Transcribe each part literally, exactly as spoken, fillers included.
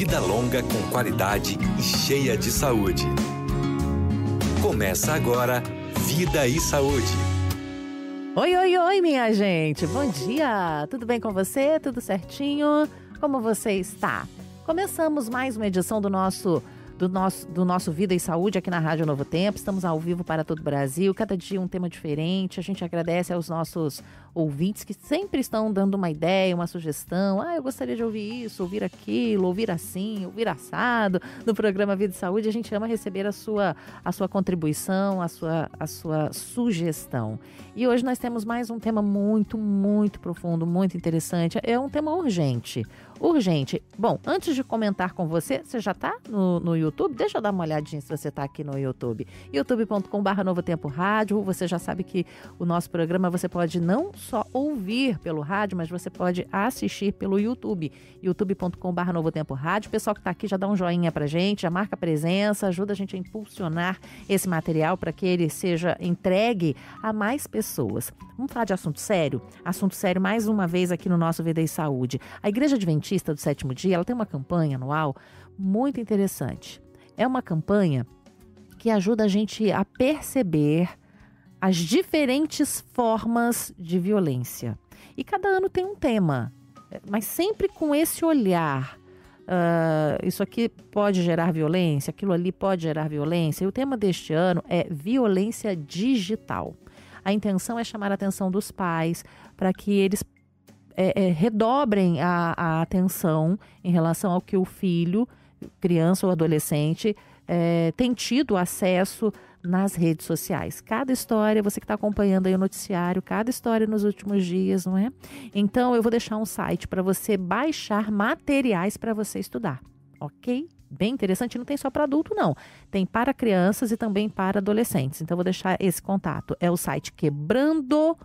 vida longa com qualidade e cheia de saúde. Começa agora Vida e Saúde. Oi, oi, oi, minha gente. Bom dia. Tudo bem com você? Tudo certinho? Como você está? Começamos mais uma edição do nosso... Do nosso, do nosso Vida e Saúde aqui na Rádio Novo Tempo. Estamos ao vivo para todo o Brasil, cada dia um tema diferente. A gente agradece aos nossos ouvintes que sempre estão dando uma ideia, uma sugestão. Ah, eu gostaria de ouvir isso, ouvir aquilo, ouvir assim, ouvir assado no programa Vida e Saúde. A gente ama receber a sua, a sua contribuição, a sua, a sua sugestão. E hoje nós temos mais um tema muito, muito profundo, muito interessante. É um tema urgente. Urgente. Bom, antes de comentar com você, você já está no, no YouTube? Deixa eu dar uma olhadinha se você está aqui no YouTube. youtube ponto com barra Novo Tempo Rádio. Você já sabe que o nosso programa você pode não só ouvir pelo rádio, mas você pode assistir pelo YouTube. youtube ponto com barra Novo Tempo Rádio. O pessoal que está aqui já dá um joinha pra gente, já marca presença, ajuda a gente a impulsionar esse material para que ele seja entregue a mais pessoas. Vamos falar de assunto sério? Assunto sério mais uma vez aqui no nosso Vida e Saúde. A Igreja Adventista do Sétimo Dia, ela tem uma campanha anual muito interessante. É uma campanha que ajuda a gente a perceber as diferentes formas de violência. E cada ano tem um tema, mas sempre com esse olhar. Uh, isso aqui pode gerar violência, aquilo ali pode gerar violência. E o tema deste ano é violência digital. A intenção é chamar a atenção dos pais para que eles É, é, redobrem a, a atenção em relação ao que o filho, criança ou adolescente, é, tem tido acesso nas redes sociais. Cada história, você que está acompanhando aí o noticiário, cada história nos últimos dias, não é? Então, eu vou deixar um site para você baixar materiais para você estudar, ok? Bem interessante, não tem só para adulto não, tem para crianças e também para adolescentes. Então, eu vou deixar esse contato, é o site Quebrando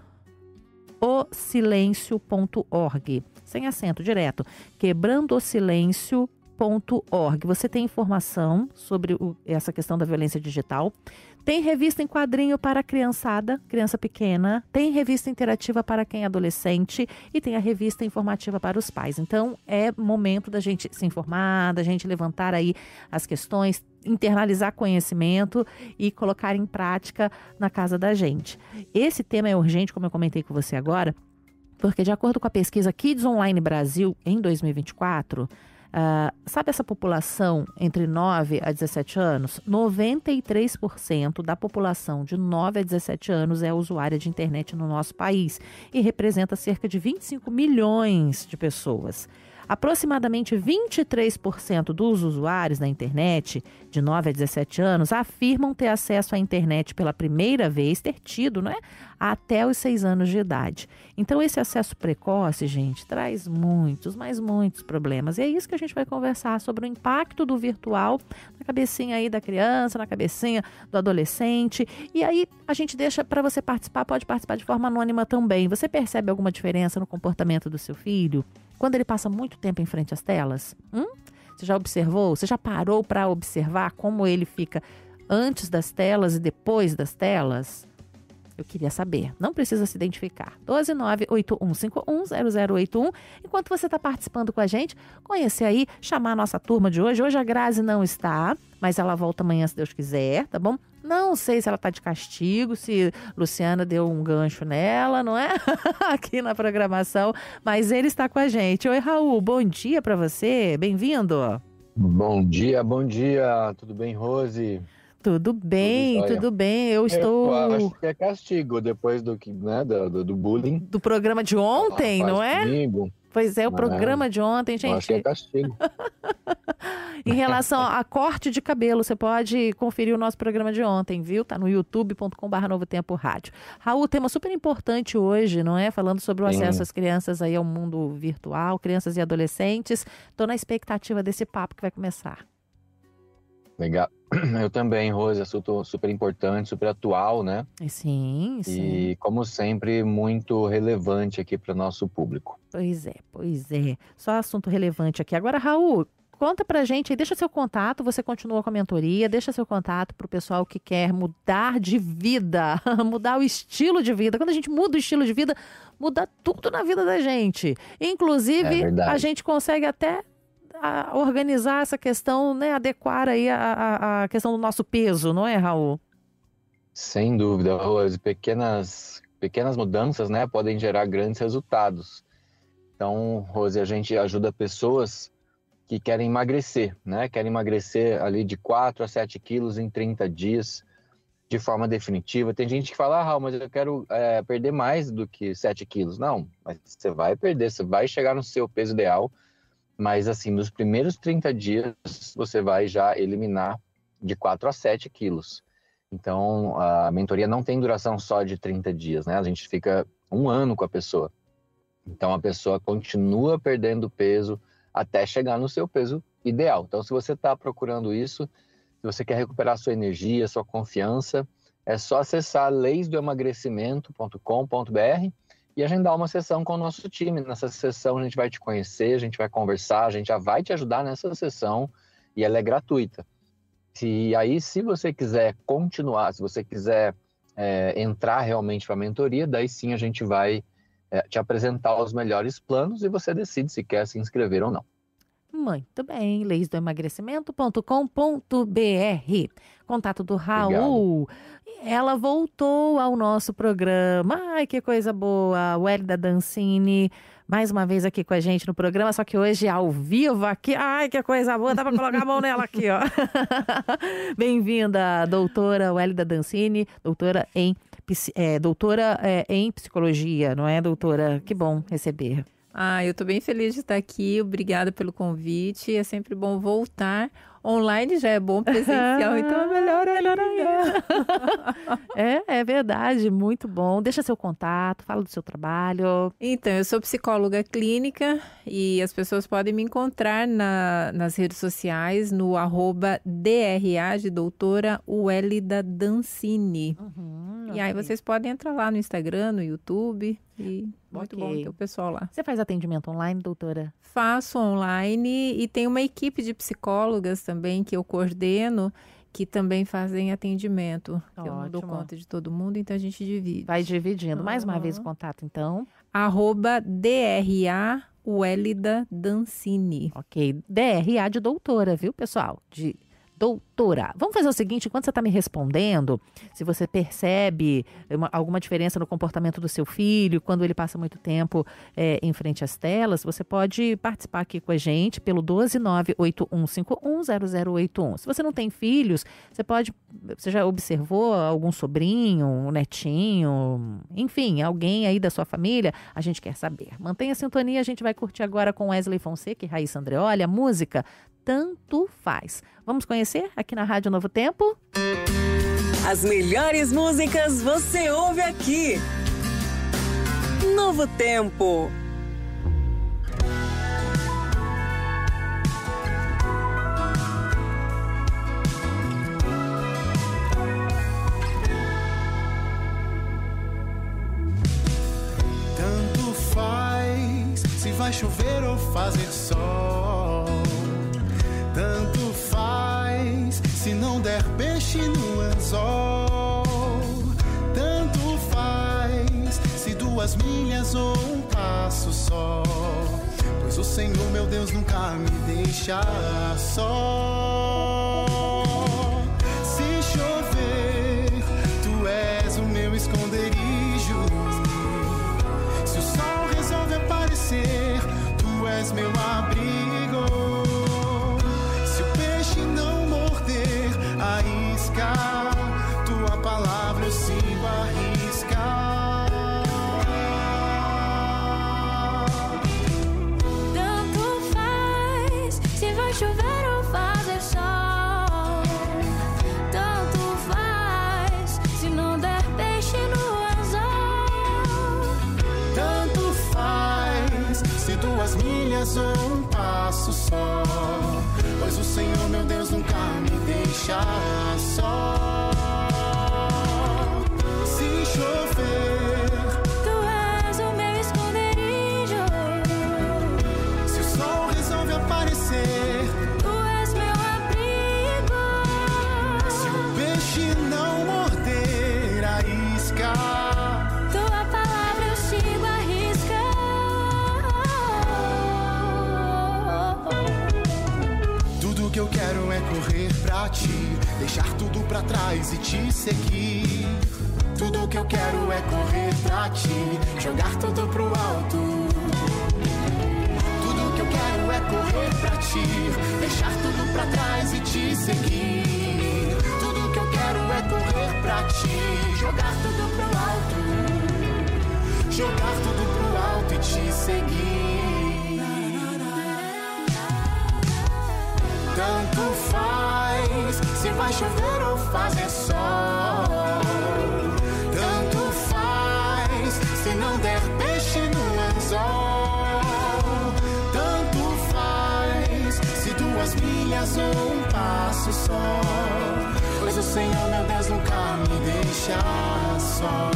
o silêncio ponto org, sem acento, direto, quebrando o silêncio ponto org. Você tem informação sobre o, essa questão da violência digital. Tem revista em quadrinho para criançada, criança pequena. Tem revista interativa para quem é adolescente. E tem a revista informativa para os pais. Então, é momento da gente se informar, da gente levantar aí as questões, internalizar conhecimento e colocar em prática na casa da gente. Esse tema é urgente, como eu comentei com você agora, porque de acordo com a pesquisa Kids Online Brasil, em dois mil e vinte e quatro... Uh, sabe essa população entre nove a dezessete anos? noventa e três por cento da população de nove a dezessete anos é usuária de internet no nosso país e representa cerca de vinte e cinco milhões de pessoas. Aproximadamente vinte e três por cento dos usuários da internet de nove a dezessete anos afirmam ter acesso à internet pela primeira vez, ter tido, né, até os seis anos de idade. Então, esse acesso precoce, gente, traz muitos, mas muitos problemas. E é isso que a gente vai conversar sobre o impacto do virtual na cabecinha aí da criança, na cabecinha do adolescente. E aí, a gente deixa para você participar, pode participar de forma anônima também. Você percebe alguma diferença no comportamento do seu filho quando ele passa muito tempo em frente às telas? Hum? Você já observou? Você já parou para observar como ele fica antes das telas e depois das telas? Eu queria saber. Não precisa se identificar. doze nove oito um cinco um zero zero oito um. Enquanto você está participando com a gente, conhecer aí, chamar a nossa turma de hoje. Hoje a Grazi não está, mas ela volta amanhã se Deus quiser, tá bom? Não sei se ela tá de castigo, se Luciana deu um gancho nela, não é? Aqui na programação, mas ele está com a gente. Oi, Raul, bom dia para você, bem-vindo. Bom dia, bom dia, tudo bem, Rose? Tudo bem, tudo, tudo bem, eu estou... Eu acho que é castigo depois do, né, do, do bullying. Do programa de ontem, ah, não é? Comigo. Pois é, o programa é. de ontem, gente. Eu acho que é castigo. Em relação a corte de cabelo, você pode conferir o nosso programa de ontem, viu? Tá no youtube ponto com barra Novo Tempo Rádio. Raul, tema super importante hoje, não é? Falando sobre o Sim. acesso das crianças aí ao mundo virtual, crianças e adolescentes. Tô na expectativa desse papo que vai começar. Legal. Eu também, Rose, assunto super importante, super atual, né? Sim, sim. E, como sempre, muito relevante aqui para o nosso público. Pois é, pois é. Só assunto relevante aqui. Agora, Raul, conta pra gente aí, deixa seu contato, você continua com a mentoria, deixa seu contato pro pessoal que quer mudar de vida, mudar o estilo de vida. Quando a gente muda o estilo de vida, muda tudo na vida da gente. Inclusive, é a gente consegue até a organizar essa questão, né, adequar aí a, a, a questão do nosso peso, não é, Raul? Sem dúvida, Rose. Pequenas, pequenas mudanças, né, podem gerar grandes resultados. Então, Rose, a gente ajuda pessoas que querem emagrecer, né? Querem emagrecer ali de quatro a sete quilos em trinta dias, de forma definitiva. Tem gente que fala, ah, Raul, mas eu quero é, perder mais do que sete quilos. Não, mas você vai perder, você vai chegar no seu peso ideal, mas assim, nos primeiros trinta dias, você vai já eliminar de quatro a sete quilos. Então, a mentoria não tem duração só de trinta dias, né? A gente fica um ano com a pessoa. Então, a pessoa continua perdendo peso até chegar no seu peso ideal. Então, se você está procurando isso, se você quer recuperar sua energia, sua confiança, é só acessar leis do emagrecimento ponto com ponto b r e agendar uma sessão com o nosso time. Nessa sessão, a gente vai te conhecer, a gente vai conversar, a gente já vai te ajudar nessa sessão e ela é gratuita. E aí, se você quiser continuar, se você quiser é, entrar realmente para a mentoria, daí sim a gente vai é, te apresentar os melhores planos e você decide se quer se inscrever ou não. Muito bem, leis do emagrecimento ponto com ponto b r. Contato do Raul. Obrigado. Ela voltou ao nosso programa. Ai, que coisa boa. Wélida Dancini, mais uma vez aqui com a gente no programa, só que hoje ao vivo aqui. Ai, que coisa boa. Dá para colocar a mão nela aqui, ó. Bem-vinda, doutora Wélida Dancini, doutora em, é, doutora, é, em psicologia, não é, doutora? Que bom receber. Ah, eu estou bem feliz de estar aqui, obrigada pelo convite, é sempre bom voltar. Online já é bom, presencial, então é melhor ainda. É, é verdade, muito bom. Deixa seu contato, fala do seu trabalho. Então, eu sou psicóloga clínica e as pessoas podem me encontrar na, nas redes sociais no arroba D R A de doutora Wélida Dancini. Uhum, e okay. Aí vocês podem entrar lá no Instagram, no YouTube e muito okay. bom ter o pessoal lá. Você faz atendimento online, doutora? Faço online e tem uma equipe de psicólogas também que eu coordeno, que também fazem atendimento. Eu não dou conta de todo mundo, então a gente divide. Vai dividindo. Mais uma vez o contato, então. Arroba D R A Wélida Dancini. Ok. D R A de doutora, viu, pessoal? De doutora. Vamos fazer o seguinte, enquanto você está me respondendo, se você percebe uma, alguma diferença no comportamento do seu filho, quando ele passa muito tempo é, em frente às telas, você pode participar aqui com a gente pelo doze nove oito um cinco um zero zero oito um. Se você não tem filhos, você pode, você já observou algum sobrinho, um netinho, enfim, alguém aí da sua família, a gente quer saber. Mantenha a sintonia, a gente vai curtir agora com Wesley Fonseca e Raíssa Andreoli, a música Tanto Faz. Vamos conhecer aqui na Rádio Novo Tempo? As melhores músicas você ouve aqui. Novo Tempo. Tanto faz se vai chover ou fazer sol. Tanto faz se não der peixe no anzol. Tanto faz se duas milhas ou um passo só. Pois o Senhor meu Deus nunca me deixa só. Se chover, tu és o meu esconderijo. Se o sol resolve aparecer, tu és meu abrigo. Tua palavra eu sigo a risca. Tanto faz se vai chover ou fazer sol. Tanto faz se não der peixe no anzol. Tanto faz se duas milhas ou um passo só. Pois o Senhor meu Deus nunca me deixa só. Se chover, tu és o meu esconderijo. Se o sol resolve aparecer, tu és meu abrigo. Se o peixe não morder a isca, tua palavra eu sigo a risca. quero é correr pra ti, deixar tudo pra trás e te seguir. Tudo que eu quero é correr pra ti, jogar tudo pro alto. Tudo que eu quero é correr pra ti, deixar tudo pra trás e te seguir. Tudo que eu quero é correr pra ti, jogar tudo pro alto. Jogar tudo pro alto e te seguir. Tanto faz se vai chover ou fazer sol. Tanto faz se não der peixe no anzol. Tanto faz se duas milhas ou um passo só. Pois o Senhor, meu Deus, nunca me deixa só.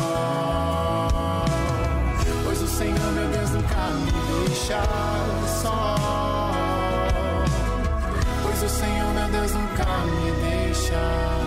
Pois o Senhor, meu Deus, nunca me deixa só. Pois o Senhor, meu Deus, nunca me deixa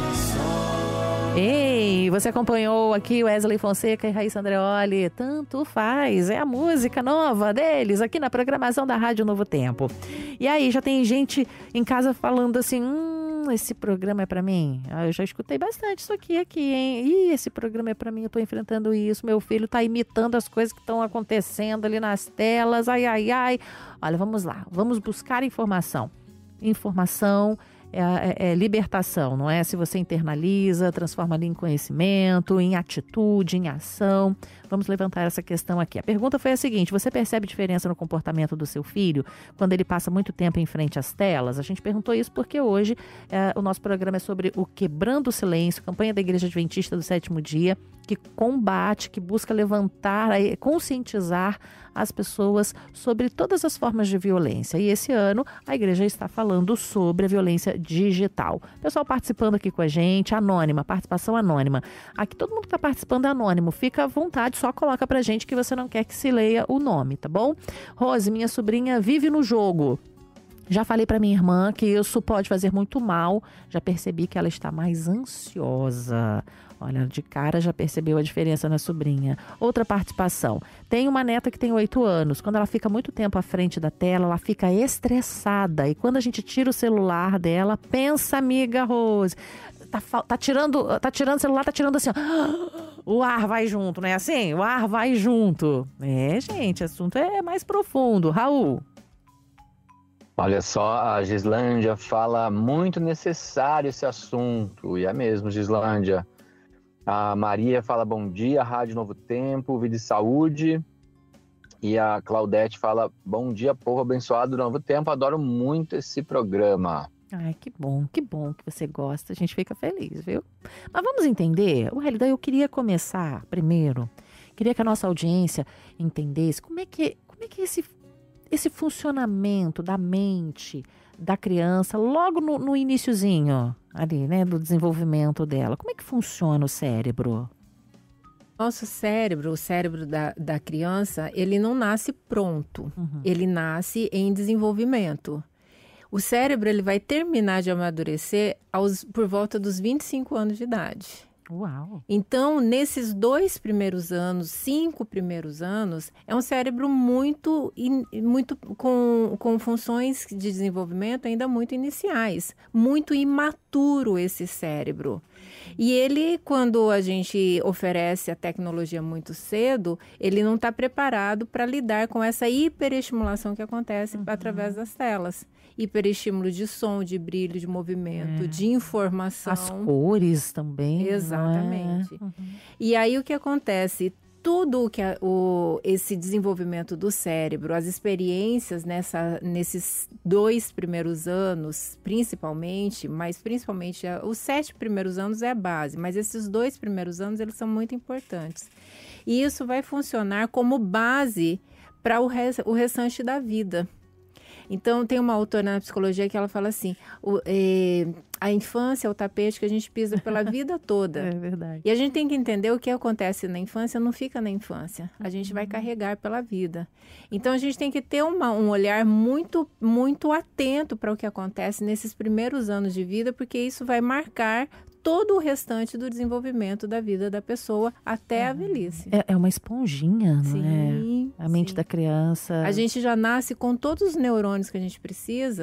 só. Ei, você acompanhou aqui Wesley Fonseca e Raíssa Andreoli. Tanto faz, é a música nova deles aqui na programação da Rádio Novo Tempo. E aí, já tem gente em casa falando assim, hum, esse programa é pra mim? Ah, eu já escutei bastante isso aqui, aqui, hein? Ih, esse programa é pra mim, eu tô enfrentando isso, meu filho tá imitando as coisas que estão acontecendo ali nas telas, ai, ai, ai. Olha, vamos lá, vamos buscar informação. Informação é, é, é libertação, não é? Se você internaliza, transforma ali em conhecimento, em atitude, em ação. Vamos levantar essa questão aqui. A pergunta foi a seguinte: você percebe diferença no comportamento do seu filho quando ele passa muito tempo em frente às telas? A gente perguntou isso porque hoje é, o nosso programa é sobre o Quebrando o Silêncio, campanha da Igreja Adventista do Sétimo Dia, que combate, que busca levantar, conscientizar as pessoas sobre todas as formas de violência. E esse ano a igreja está falando sobre a violência digital. Pessoal participando aqui com a gente, anônima, participação anônima. Aqui todo mundo que está participando é anônimo, fica à vontade, só coloca pra gente que você não quer que se leia o nome, tá bom? Rose, minha sobrinha vive no jogo. Já falei para minha irmã que isso pode fazer muito mal. Já percebi que ela está mais ansiosa. Olha, de cara já percebeu a diferença na sobrinha. Outra participação. Tem uma neta que tem oito anos. Quando ela fica muito tempo à frente da tela, ela fica estressada. E quando a gente tira o celular dela, pensa, amiga Rose, tá, tá tirando, tá tirando o celular, tá tirando assim, ó. O ar vai junto, não é assim? O ar vai junto. É, gente, o assunto é mais profundo. Raul. Olha só, a Gislândia fala muito necessário esse assunto, e é mesmo, Gislândia. A Maria fala bom dia, Rádio Novo Tempo, Vida e Saúde. E a Claudete fala bom dia, povo abençoado do Novo Tempo, adoro muito esse programa. Ai, que bom, que bom que você gosta, a gente fica feliz, viu? Mas vamos entender, o Hélida, eu queria começar primeiro, queria que a nossa audiência entendesse como é que, como é que esse... esse funcionamento da mente da criança logo no, no iniciozinho ali, né, do desenvolvimento dela. Como é que funciona o cérebro? Nosso cérebro, o cérebro da, da criança, ele não nasce pronto. Uhum. Ele nasce em desenvolvimento. O cérebro, ele vai terminar de amadurecer aos, por volta dos vinte e cinco anos de idade. Uau! Então, nesses dois primeiros anos, cinco primeiros anos, é um cérebro muito, muito com, com funções de desenvolvimento ainda muito iniciais. Muito imaturo esse cérebro. E ele, quando a gente oferece a tecnologia muito cedo, ele não está preparado para lidar com essa hiperestimulação que acontece uhum. através das telas. Hiperestímulo de som, de brilho, de movimento, é. de informação. As cores também. Exatamente. É? Uhum. E aí o que acontece? Tudo que a, o, esse desenvolvimento do cérebro, as experiências nessa, nesses dois primeiros anos, principalmente, mas principalmente a, os sete primeiros anos é a base, mas esses dois primeiros anos eles são muito importantes. E isso vai funcionar como base para o, res, o restante da vida. Então, tem uma autora na psicologia que ela fala assim, o, é, a infância é o tapete que a gente pisa pela vida toda. É verdade. E a gente tem que entender o que acontece na infância não fica na infância. A gente vai carregar pela vida. Então, a gente tem que ter uma, um olhar muito, muito atento para o que acontece nesses primeiros anos de vida, porque isso vai marcar todo o restante do desenvolvimento da vida da pessoa até a velhice. É, é uma esponjinha, não sim, é? A mente sim. da criança. A gente já nasce com todos os neurônios que a gente precisa.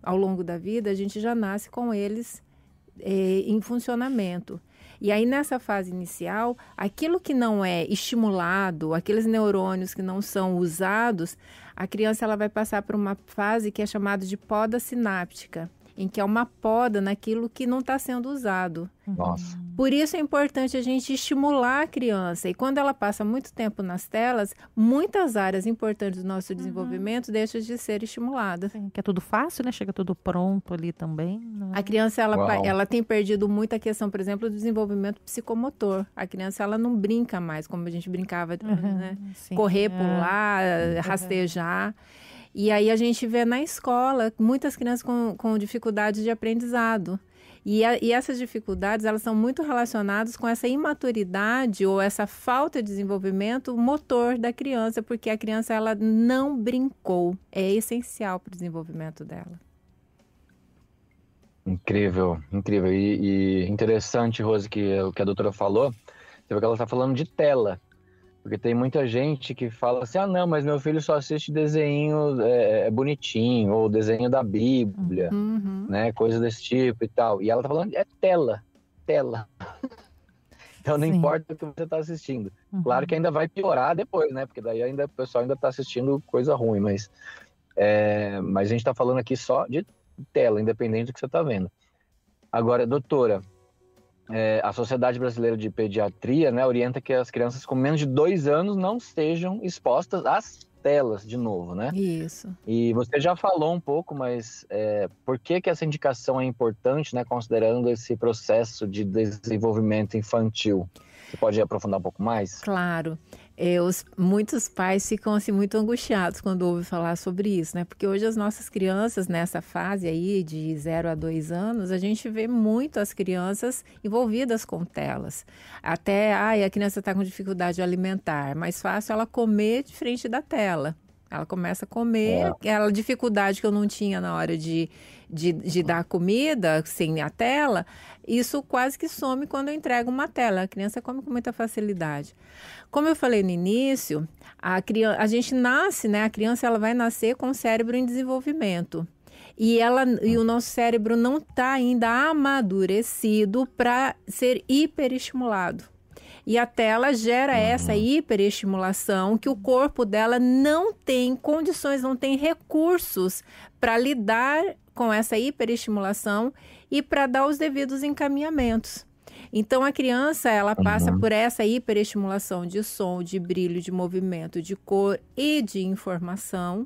ao longo da vida, a gente já nasce com eles é, em funcionamento. E aí, nessa fase inicial, aquilo que não é estimulado, aqueles neurônios que não são usados, a criança ela vai passar por uma fase que é chamada de poda sináptica, em que é uma poda naquilo que não está sendo usado. Nossa. Por isso é importante a gente estimular a criança. E quando ela passa muito tempo nas telas, muitas áreas importantes do nosso desenvolvimento deixam de ser estimuladas. Sim, que é tudo fácil, né? Chega tudo pronto ali também. Não é? A criança, ela, Uau. ela tem perdido muito a questão, por exemplo, do desenvolvimento psicomotor. A criança, ela não brinca mais, como a gente brincava, né? Sim. Correr, É. pular, rastejar. E aí a gente vê na escola muitas crianças com, com dificuldades de aprendizado. E, a, e essas dificuldades, elas são muito relacionadas com essa imaturidade ou essa falta de desenvolvimento motor da criança, porque a criança, ela não brincou. É essencial para o desenvolvimento dela. Incrível, incrível. E, e interessante, Rose, que o que a doutora falou, você vê que ela está falando de tela. Porque tem muita gente que fala assim, ah, não, mas meu filho só assiste desenho é, é bonitinho, ou desenho da Bíblia, Uhum. né, coisa desse tipo e tal. E ela tá falando, é tela, tela. Então não Sim. importa o que você tá assistindo. Uhum. Claro que ainda vai piorar depois, né, porque daí ainda o pessoal ainda tá assistindo coisa ruim, mas, é, mas a gente tá falando aqui só de tela, independente do que você tá vendo. Agora, doutora, É, a Sociedade Brasileira de Pediatria, né, orienta que as crianças com menos de dois anos não estejam expostas às telas de novo, né? Isso. E você já falou um pouco, mas é, por que que essa indicação é importante, né, considerando esse processo de desenvolvimento infantil? Você pode aprofundar um pouco mais? Claro. É, os, muitos pais ficam assim muito angustiados quando ouvem falar sobre isso, né? Porque hoje as nossas crianças, nessa fase aí de zero a dois anos, a gente vê muito as crianças envolvidas com telas. Até, ai, a criança está com dificuldade alimentar, mais fácil ela comer de frente da tela. Ela começa a comer, É. aquela dificuldade que eu não tinha na hora de, de, de dar comida sem a tela, isso quase que some quando eu entrego uma tela. A criança come com muita facilidade. Como eu falei no início, a, criança, a gente nasce, né? A criança ela vai nascer com o cérebro em desenvolvimento. E, ela, e o nosso cérebro não está ainda amadurecido para ser hiperestimulado. E a tela gera uhum. essa hiperestimulação que o corpo dela não tem condições, não tem recursos para lidar com essa hiperestimulação e para dar os devidos encaminhamentos. Então, a criança, ela passa uhum. por essa hiperestimulação de som, de brilho, de movimento, de cor e de informação.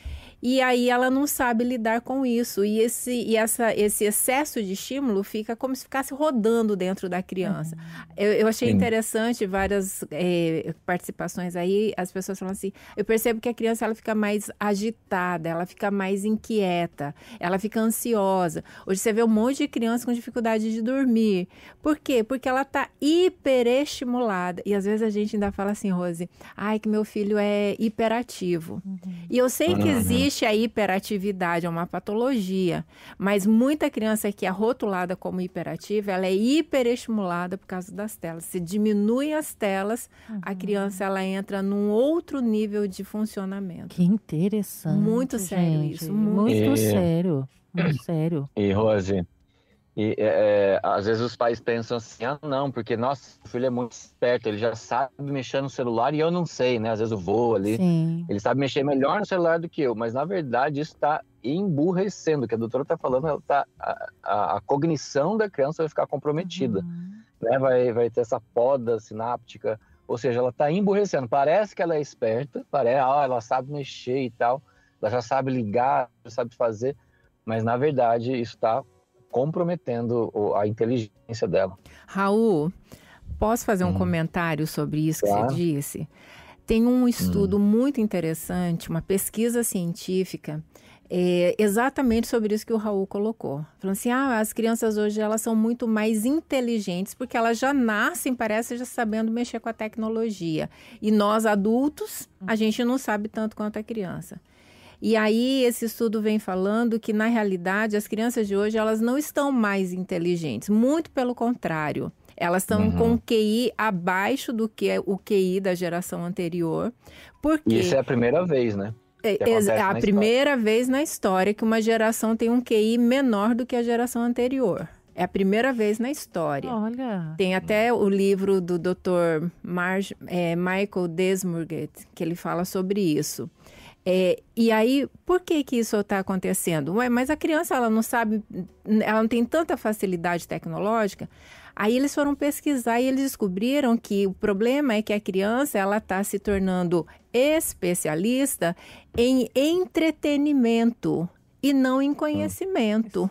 E aí ela não sabe lidar com isso. E esse, e essa, esse excesso de estímulo fica como se ficasse rodando dentro da criança. Uhum. Eu, eu achei Sim. interessante várias é, participações aí. As pessoas falam assim, eu percebo que a criança ela fica mais agitada, ela fica mais inquieta, ela fica ansiosa. Hoje você vê um monte de criança com dificuldade de dormir. Por quê? Porque ela está hiperestimulada. E às vezes a gente ainda fala assim, Rose, ai que meu filho é hiperativo. Uhum. E eu sei que existe a hiperatividade, é uma patologia, mas muita criança que é rotulada como hiperativa, ela é hiperestimulada por causa das telas. Se diminui as telas, uhum. a criança ela entra num outro nível de funcionamento. Que interessante. Muito gente. sério isso. Muito, muito e... sério. Muito sério. E, Rose, e, é, às vezes os pais pensam assim, ah, não, porque, nossa, o filho é muito esperto, ele já sabe mexer no celular e eu não sei, né? Às vezes eu vou ali, Sim. ele sabe mexer melhor no celular do que eu, mas, na verdade, isso está emburrecendo. O que a doutora está falando, ela tá, a, a, a cognição da criança vai ficar comprometida, uhum. né? Vai, vai ter essa poda sináptica, ou seja, ela está emburrecendo. Parece que ela é esperta, parece, ah, ela sabe mexer e tal, ela já sabe ligar, já sabe fazer, mas, na verdade, isso está comprometendo a inteligência dela. Raul, posso fazer um hum. comentário sobre isso que claro. Você disse? Tem um estudo hum. muito interessante, uma pesquisa científica, é, exatamente sobre isso que o Raul colocou. Falando assim, ah, as crianças hoje elas são muito mais inteligentes, porque elas já nascem, parece, já sabendo mexer com a tecnologia. E nós, adultos, a gente não sabe tanto quanto a criança. E aí esse estudo vem falando que, na realidade, as crianças de hoje elas não estão mais inteligentes. Muito pelo contrário. Elas estão uhum. com Q I abaixo do que o Q I da geração anterior. Porque... Isso é a primeira vez, né? É, que é acontece a na primeira vez na história que uma geração tem um Q I menor do que a geração anterior. É a primeira vez na história. Olha. Tem até o livro do doutor Marge, é, Michael Desmurget, que ele fala sobre isso. É, e aí, por que que isso está acontecendo? Ué, mas a criança, ela não sabe, ela não tem tanta facilidade tecnológica. Aí eles foram pesquisar e eles descobriram que o problema é que a criança, ela está se tornando especialista em entretenimento e não em conhecimento.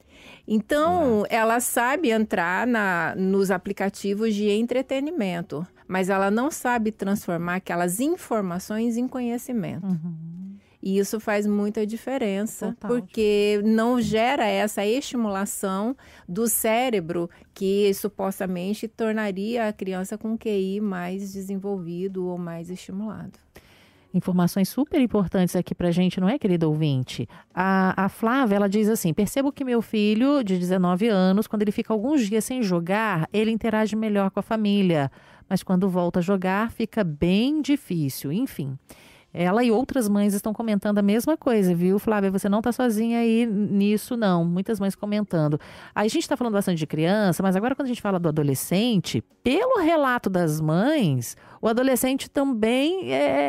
Então, ela sabe entrar na, nos aplicativos de entretenimento, mas ela não sabe transformar aquelas informações em conhecimento. Uhum. E isso faz muita diferença, Total. porque não gera essa estimulação do cérebro que supostamente tornaria a criança com Q I mais desenvolvido ou mais estimulado. Informações super importantes aqui pra gente, não é, querido ouvinte? A, a Flávia, ela diz assim, percebo que meu filho de dezenove anos, quando ele fica alguns dias sem jogar, ele interage melhor com a família. Mas quando volta a jogar, fica bem difícil. Enfim, ela e outras mães estão comentando a mesma coisa, viu, Flávia? Você não está sozinha aí nisso, não. Muitas mães comentando. Aí a gente está falando bastante de criança, mas agora quando a gente fala do adolescente, pelo relato das mães, o adolescente também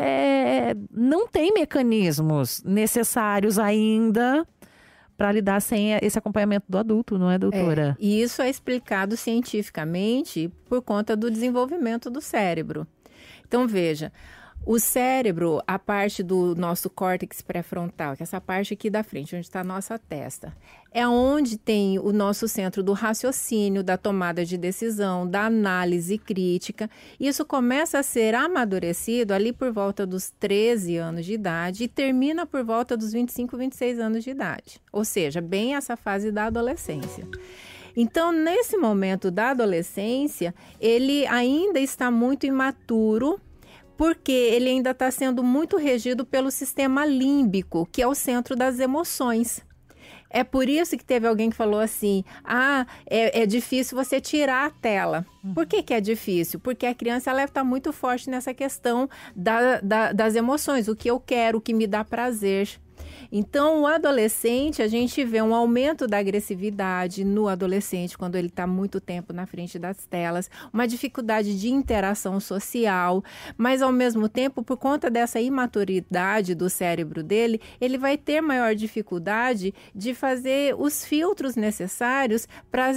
é, não tem mecanismos necessários ainda para lidar sem esse acompanhamento do adulto, não é, doutora? É, e isso é explicado cientificamente por conta do desenvolvimento do cérebro. Então, veja, o cérebro, a parte do nosso córtex pré-frontal, que é essa parte aqui da frente, onde está a nossa testa, é onde tem o nosso centro do raciocínio, da tomada de decisão, da análise crítica. Isso começa a ser amadurecido ali por volta dos treze anos de idade e termina por volta dos vinte e cinco, vinte e seis anos de idade. Ou seja, bem essa fase da adolescência. Então, nesse momento da adolescência, ele ainda está muito imaturo, porque ele ainda está sendo muito regido pelo sistema límbico, que é o centro das emoções. É por isso que teve alguém que falou assim, ah, é, é difícil você tirar a tela. Por que que é difícil? Porque a criança ela está muito forte nessa questão da, da, das emoções, o que eu quero, o que me dá prazer. Então, o adolescente, a gente vê um aumento da agressividade no adolescente, quando ele está muito tempo na frente das telas, uma dificuldade de interação social, mas, ao mesmo tempo, por conta dessa imaturidade do cérebro dele, ele vai ter maior dificuldade de fazer os filtros necessários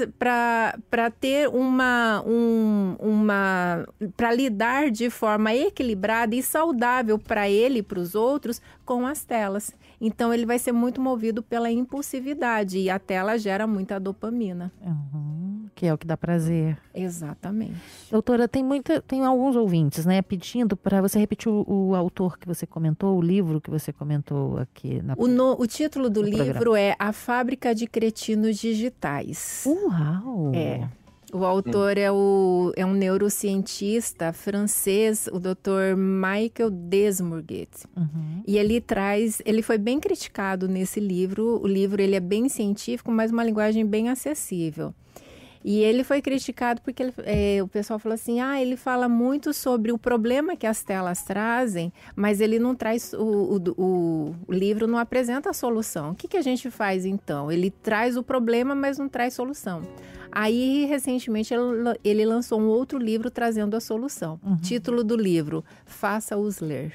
para ter uma... Um, uma para lidar de forma equilibrada e saudável para ele e para os outros com as telas. Então, ele vai ser muito movido pela impulsividade e a tela gera muita dopamina. Uhum, que é o que dá prazer. Exatamente. Doutora, tem, muita, tem alguns ouvintes, né, pedindo para você repetir o, o autor que você comentou, o livro que você comentou aqui. Na, o, no, o título do livro programa. é A Fábrica de Cretinos Digitais. Uau! É. O autor é, o, é um neurocientista francês, o doutor Michael Desmurget. Uhum. E ele traz, ele foi bem criticado nesse livro. O livro ele é bem científico, mas uma linguagem bem acessível. E ele foi criticado porque ele, é, o pessoal falou assim, ah, ele fala muito sobre o problema que as telas trazem, mas ele não traz, o, o, o, o livro não apresenta a solução. O que, que a gente faz então? Ele traz o problema, mas não traz solução. Aí, recentemente, ele, ele lançou um outro livro trazendo a solução. Uhum. Título do livro, Faça-os Ler.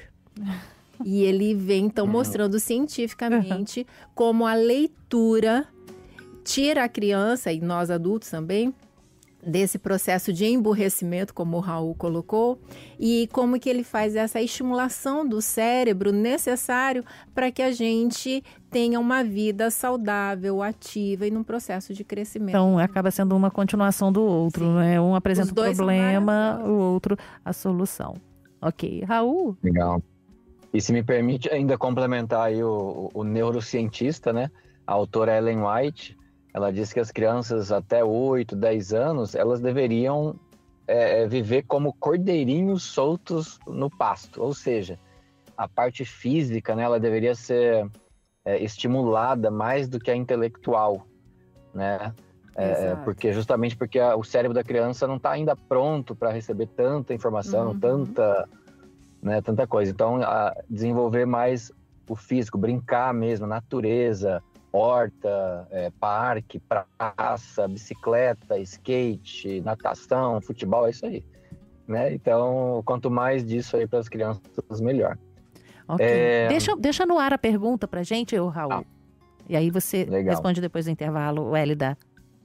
E ele vem, então, mostrando cientificamente uhum. como a leitura tira a criança, e nós adultos também, desse processo de emburrecimento, como o Raul colocou, e como que ele faz essa estimulação do cérebro necessário para que a gente tenha uma vida saudável, ativa e num processo de crescimento. Então, acaba sendo uma continuação do outro, Sim. né? Um apresenta o problema, o outro a solução. Ok. Raul? Legal. E se me permite ainda complementar aí o, o neurocientista, né? A autora Ellen White, ela diz que as crianças até oito, dez anos, elas deveriam é, viver como cordeirinhos soltos no pasto. Ou seja, a parte física, né, ela deveria ser é, estimulada mais do que a intelectual, né? É, porque justamente porque a, o cérebro da criança não está ainda pronto para receber tanta informação, uhum. tanta, né, tanta coisa. Então, a, desenvolver mais o físico, brincar mesmo, natureza, horta, é, parque, praça, bicicleta, skate, natação, futebol, é isso aí. Né? Então, quanto mais disso aí para as crianças, melhor. Ok. É... Deixa, deixa no ar a pergunta pra gente, ô Raul. Ah, e aí você legal. responde depois do intervalo, Wélida.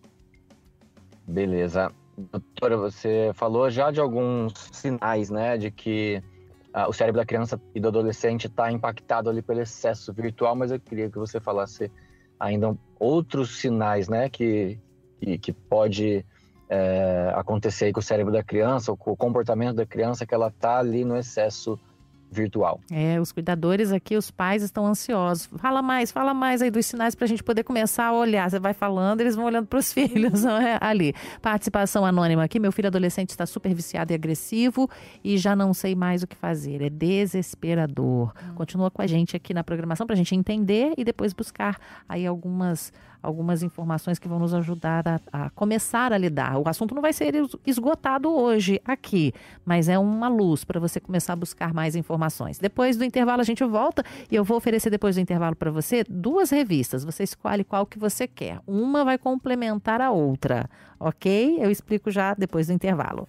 Beleza. Doutora, você falou já de alguns sinais, né, de que ah, o cérebro da criança e do adolescente está impactado ali pelo excesso virtual, mas eu queria que você falasse ainda outros sinais, né, que, que, que pode é, acontecer aí com o cérebro da criança, ou com o comportamento da criança, que ela está ali no excesso virtual. É, os cuidadores aqui, os pais estão ansiosos. Fala mais, fala mais aí dos sinais para a gente poder começar a olhar. Você vai falando, eles vão olhando para os filhos, não é? Ali. Participação anônima aqui. Meu filho adolescente está super viciado e agressivo e já não sei mais o que fazer. É desesperador. Hum. Continua com a gente aqui na programação para a gente entender e depois buscar aí algumas, algumas informações que vão nos ajudar a, a começar a lidar. O assunto não vai ser esgotado hoje aqui, mas é uma luz para você começar a buscar mais informações. Depois do intervalo a gente volta e eu vou oferecer depois do intervalo para você duas revistas. Você escolhe qual que você quer. Uma vai complementar a outra, ok? Eu explico já depois do intervalo.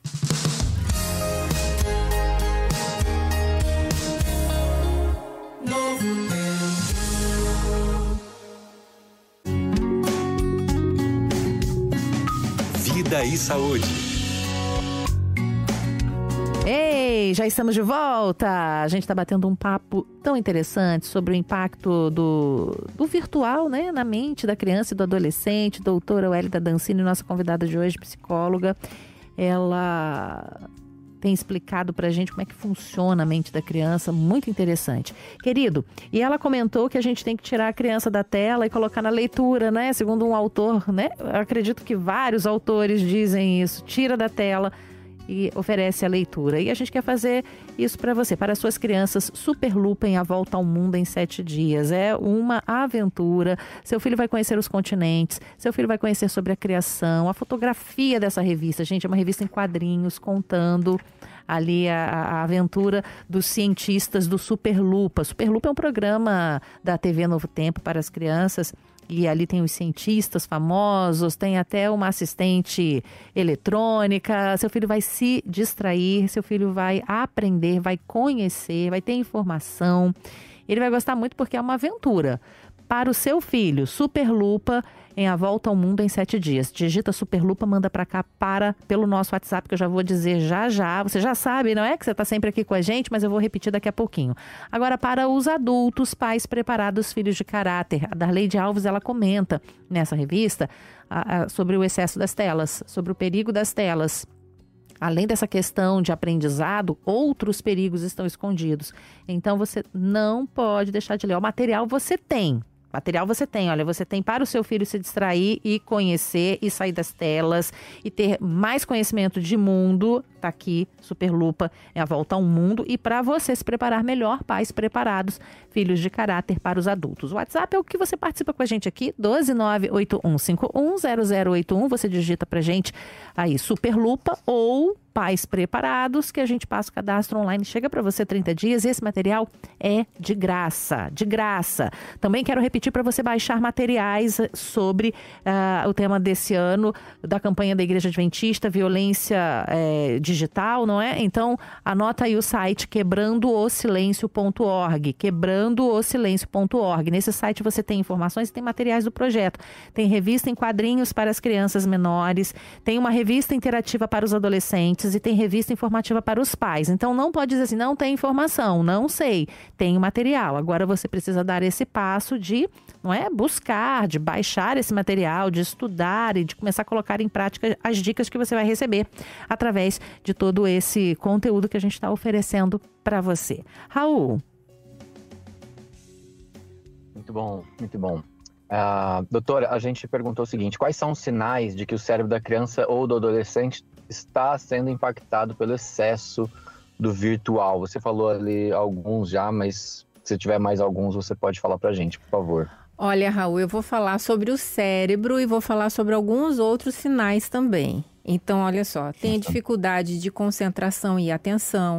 Vida e Saúde. Ei, já estamos de volta! A gente está batendo um papo tão interessante sobre o impacto do, do virtual, né, na mente da criança e do adolescente. Doutora Wélida Dancini, nossa convidada de hoje, psicóloga, ela tem explicado pra gente como é que funciona a mente da criança, muito interessante. Querido, e ela comentou que a gente tem que tirar a criança da tela e colocar na leitura, né? Segundo um autor, né? Eu acredito que vários autores dizem isso, tira da tela e oferece a leitura. E a gente quer fazer isso para você, para as suas crianças. Superlupem a volta ao mundo em sete dias. É uma aventura. Seu filho vai conhecer os continentes, seu filho vai conhecer sobre a criação, a fotografia dessa revista. Gente, é uma revista em quadrinhos contando ali a, a aventura dos cientistas do Superlupa. Superlupa é um programa da T V Novo Tempo para as crianças. E ali tem os cientistas famosos, tem até uma assistente eletrônica. Seu filho vai se distrair, seu filho vai aprender, vai conhecer, vai ter informação. Ele vai gostar muito porque é uma aventura. Para o seu filho, Superlupa em A Volta ao Mundo em Sete Dias. Digita Superlupa, manda para cá para pelo nosso WhatsApp, que eu já vou dizer já já. Você já sabe, não é que você está sempre aqui com a gente, mas eu vou repetir daqui a pouquinho. Agora, para os adultos, pais preparados, filhos de caráter. A Darleide Alves, ela comenta nessa revista a, a, sobre o excesso das telas, sobre o perigo das telas. Além dessa questão de aprendizado, outros perigos estão escondidos. Então, você não pode deixar de ler. O material você tem. Material você tem, olha, você tem para o seu filho se distrair e conhecer e sair das telas e ter mais conhecimento de mundo. Tá aqui, Superlupa, é a volta ao mundo. E para você se preparar melhor, pais preparados, filhos de caráter para os adultos. O WhatsApp é o que você participa com a gente aqui, doze nove oito um cinco um zero zero oito um. Você digita pra gente aí, Superlupa ou Pais Preparados, que a gente passa o cadastro online, chega para você trinta dias e esse material é de graça, de graça. Também quero repetir para você baixar materiais sobre uh, o tema desse ano, da campanha da Igreja Adventista, violência eh, digital, não é? Então, anota aí o site quebrando o silêncio ponto org, quebrando o silêncio ponto org. Nesse site você tem informações e tem materiais do projeto. Tem revista em quadrinhos para as crianças menores, tem uma revista interativa para os adolescentes, e tem revista informativa para os pais. Então não pode dizer assim, não tem informação, não sei, tem material. Agora você precisa dar esse passo de, não é, buscar, de baixar esse material, de estudar e de começar a colocar em prática as dicas que você vai receber através de todo esse conteúdo que a gente está oferecendo para você. Raul. Muito bom, muito bom. Uh, doutora, a gente perguntou o seguinte, quais são os sinais de que o cérebro da criança ou do adolescente está sendo impactado pelo excesso do virtual? Você falou ali alguns já, mas se tiver mais alguns, você pode falar pra gente, por favor. Olha, Raul, eu vou falar sobre o cérebro e vou falar sobre alguns outros sinais também. Então, olha só, tem dificuldade de concentração e atenção,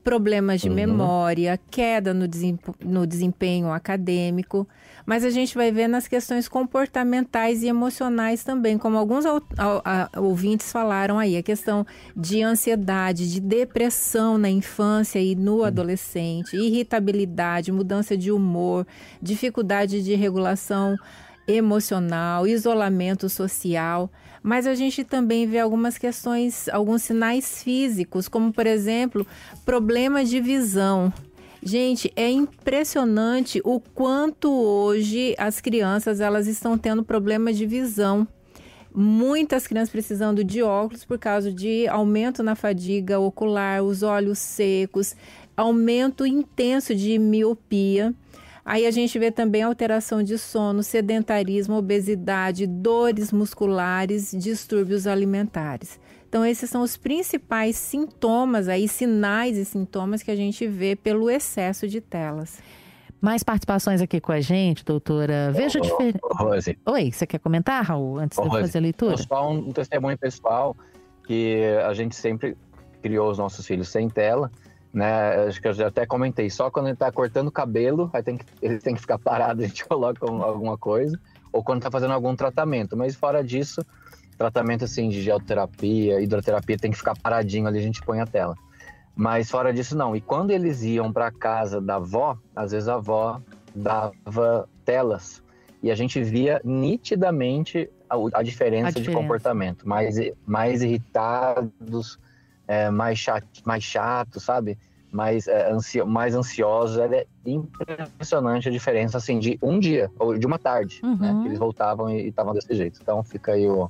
problemas de Uhum. memória, queda no, desem- no desempenho acadêmico, mas a gente vai ver nas questões comportamentais e emocionais também, como alguns au- au- a- ouvintes falaram aí, a questão de ansiedade, de depressão na infância e no adolescente, irritabilidade, mudança de humor, dificuldade de regulação emocional, isolamento social, mas a gente também vê algumas questões, alguns sinais físicos, como por exemplo, problema de visão. Gente, é impressionante o quanto hoje as crianças elas estão tendo problema de visão. Muitas crianças precisando de óculos por causa de aumento na fadiga ocular, os olhos secos, aumento intenso de miopia. Aí a gente vê também alteração de sono, sedentarismo, obesidade, dores musculares, distúrbios alimentares. Então esses são os principais sintomas, aí, sinais e sintomas que a gente vê pelo excesso de telas. Mais participações aqui com a gente, doutora. Veja a diferença. Rose, Oi, você quer comentar, Raul, antes Ô, de eu Rose, fazer a leitura? só um, um testemunho pessoal, que a gente sempre criou os nossos filhos sem tela, né? Acho que eu já até comentei, só quando ele tá cortando o cabelo, aí tem que, ele tem que ficar parado, a gente coloca um- alguma coisa, ou quando tá fazendo algum tratamento, mas fora disso, tratamento assim de geoterapia, hidroterapia, tem que ficar paradinho ali, a gente põe a tela. Mas fora disso não, e quando eles iam para casa da avó, às vezes a avó dava telas, e a gente via nitidamente a, a diferença A de diferença. comportamento, mais, mais irritados, é, mais, chato, mais chato, sabe? Mais, é, ansio, mais ansiosos. É impressionante a diferença, assim, de um dia, ou de uma tarde, Uhum. né? Que eles voltavam e estavam desse jeito. Então fica aí o,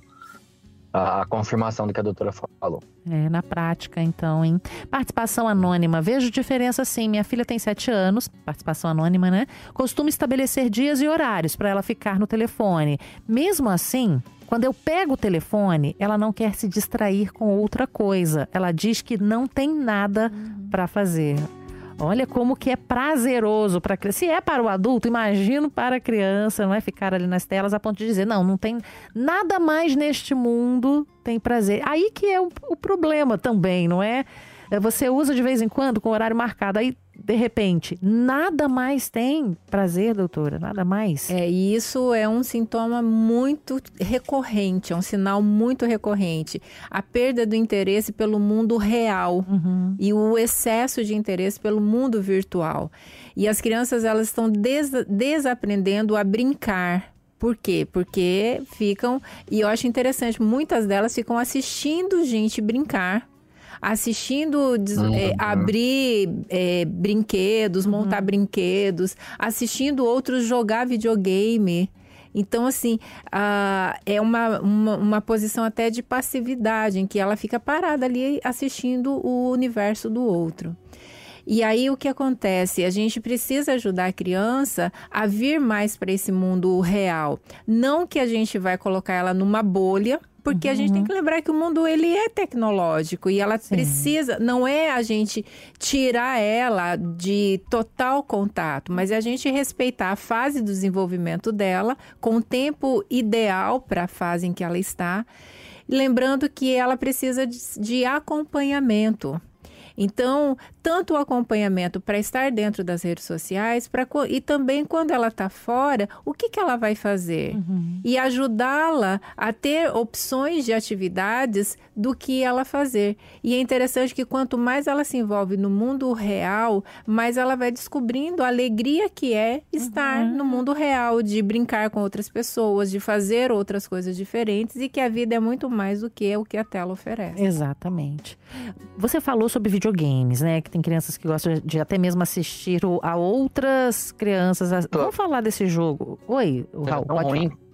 a, a confirmação do que a doutora falou. É, na prática, então, hein? Participação anônima. Vejo diferença sim. Minha filha tem sete anos, participação anônima, né? Costuma estabelecer dias e horários para ela ficar no telefone. Mesmo assim, quando eu pego o telefone, ela não quer se distrair com outra coisa. Ela diz que não tem nada para fazer. Olha como que é prazeroso para a criança. Se é para o adulto, imagino para a criança, não é ficar ali nas telas a ponto de dizer, não, não tem nada mais neste mundo, tem prazer. Aí que é o, o problema também, não é? Você usa de vez em quando com horário marcado, aí de repente, nada mais tem prazer, doutora, nada mais. É, e isso é um sintoma muito recorrente, é um sinal muito recorrente. A perda do interesse pelo mundo real Uhum. e o excesso de interesse pelo mundo virtual. E as crianças, elas estão des- desaprendendo a brincar. Por quê? Porque ficam, e eu acho interessante, muitas delas ficam assistindo gente brincar, assistindo des- Uhum. é, abrir é, brinquedos, montar brinquedos, assistindo outros jogar videogame. Então, assim, ah, é uma, uma, uma posição até de passividade, em que ela fica parada ali assistindo o universo do outro. E aí o que acontece? A gente precisa ajudar a criança a vir mais para esse mundo real. Não que a gente vai colocar ela numa bolha, porque a gente tem que lembrar que o mundo ele é tecnológico e ela Sim. precisa, não é a gente tirar ela de total contato, mas é a gente respeitar a fase do desenvolvimento dela, com o tempo ideal para a fase em que ela está, lembrando que ela precisa de, de acompanhamento. Então, tanto o acompanhamento para estar dentro das redes sociais pra, e também quando ela está fora, o que, que ela vai fazer? Uhum. E ajudá-la a ter opções de atividades do que ela fazer. E é interessante que quanto mais ela se envolve no mundo real, mais ela vai descobrindo a alegria que é estar Uhum. no mundo real, de brincar com outras pessoas, de fazer outras coisas diferentes e que a vida é muito mais do que o que a tela oferece. Exatamente. Você falou sobre videogames, né? Que tem crianças que gostam de até mesmo assistir o- a outras crianças. a- Vamos falar desse jogo. Oi, o Raul, É tão pode ruim. falar.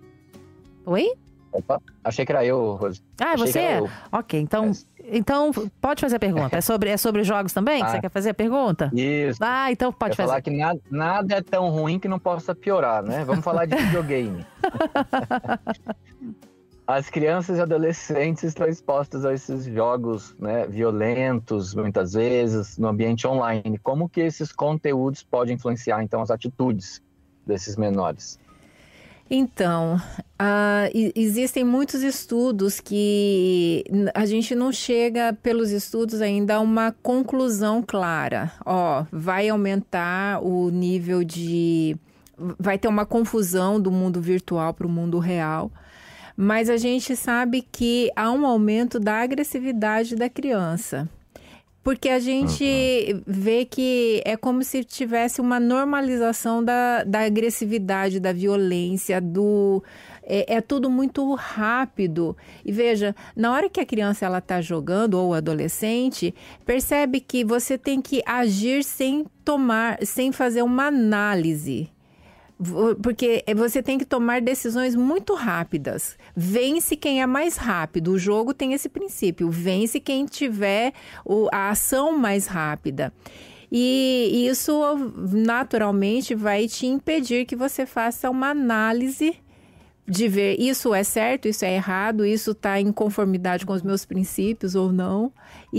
Oi? Opa, achei que era eu, Rose. Ah, Achei você que era é? eu. Ok, então, então pode fazer a pergunta. É sobre, é sobre jogos também que Ah. você quer fazer a pergunta? Isso. Ah, então pode Quer fazer. falar que nada, nada é tão ruim que não possa piorar, né? Vamos falar de videogame. As crianças e adolescentes estão expostas a esses jogos, né, violentos, muitas vezes, no ambiente online. Como que esses conteúdos podem influenciar, então, as atitudes desses menores? Então, uh, e- existem muitos estudos que n- a gente não chega, pelos estudos, ainda a uma conclusão clara. Ó, vai aumentar o nível de... Vai ter uma confusão do mundo virtual para o mundo real. Mas a gente sabe que há um aumento da agressividade da criança. Porque a gente uhum. vê que é como se tivesse uma normalização da, da agressividade, da violência, do... É, é tudo muito rápido. E veja, na hora que a criança ela está jogando, ou o adolescente, percebe que você tem que agir sem tomar, sem fazer uma análise. Porque você tem que tomar decisões muito rápidas. Vence quem é mais rápido. O jogo tem esse princípio. Vence quem tiver o, a ação mais rápida. E isso naturalmente vai te impedir que você faça uma análise de ver isso é certo, isso é errado, isso está em conformidade com os meus princípios ou não,